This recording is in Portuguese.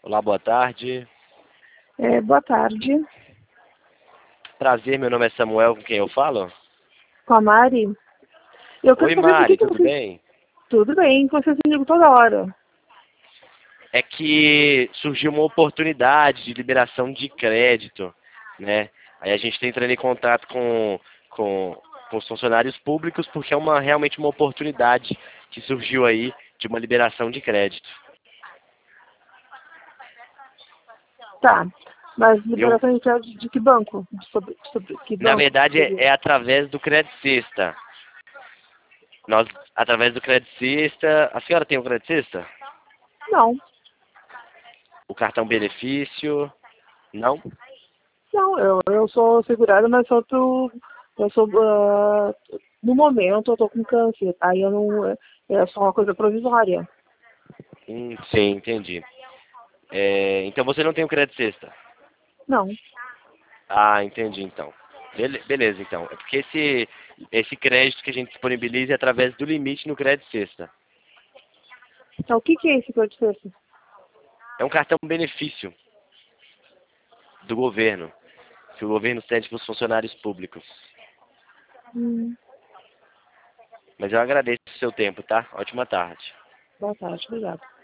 Olá, boa tarde. Boa tarde, Prazer, meu nome é Samuel, com quem eu falo? com a Mari. Eu quero Oi, saber por Mari, que tudo vocês... bem? Tudo bem, que vocês me ligam toda hora. É que surgiu uma oportunidade de liberação de crédito, né? Aí a gente está entrando em contato com os funcionários públicos porque é realmente uma oportunidade que surgiu aí de uma liberação de crédito. Tá, mas Eu, liberação de crédito de que banco? Sobre que na banco verdade, seria? é através do Crédito Sexta. Nós, através do Crédito Sexta... A senhora tem o Crédito Sexta? Não, O cartão benefício? Não? não, eu sou segurada, mas eu sou, no momento eu tô com câncer, aí eu não, é só uma coisa provisória. Sim, entendi. Então você não tem o Crédito Sexta? Não, Ah, entendi então. Beleza, então. É porque esse crédito que a gente disponibiliza é através do limite no Crédito Sexta. então o que que é esse crédito? É um cartão benefício do governo, que o governo cede para os funcionários públicos. Hum, Mas eu agradeço o seu tempo, tá? Ótima tarde. Boa tarde, obrigada.